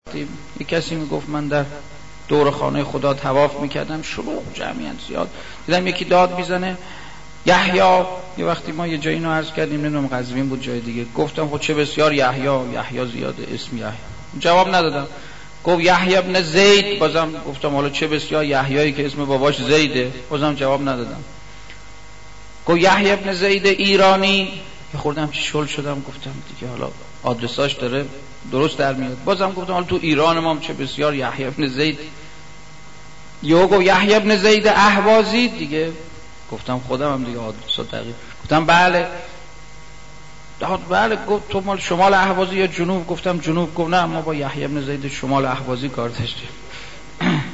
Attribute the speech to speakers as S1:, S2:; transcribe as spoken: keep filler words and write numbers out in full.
S1: یک کسی میگفت من در دور خانه خدا طواف میکردم، شلوغ جمعیت زیاد، دیدم یکی داد میزنه یحیی. یه وقتی ما یه جایی اینو عرض کردیم، نمیدونم قزوین بود جای دیگه، گفتم خب چه بسیار یحیی، یحیی زیاده اسم یحیی. جواب ندادم. گفت یحیی ابن زید، بازم گفتم حالا چه بسیار یحیایی که اسم باباش زیده، بازم جواب ندادم. گفت یحیی ابن زید ایرانی. یه خوردم چی شل شدم، گفتم دیگه حالا آدرساش داره درست در میاد. بازم گفتم حالا تو ایران ما چه بسیار یحیی ابن زید. یهو گفت یحیی ابن زید اهوازی دیگه. گفتم خودم هم دیگه آدرسا دقیق. گفتم بله. بله. گفت تو مال شمال اهوازی یا جنوب؟ گفتم جنوب. گفت نه ما با یحیی ابن زید شمال اهوازی کار داشتیم.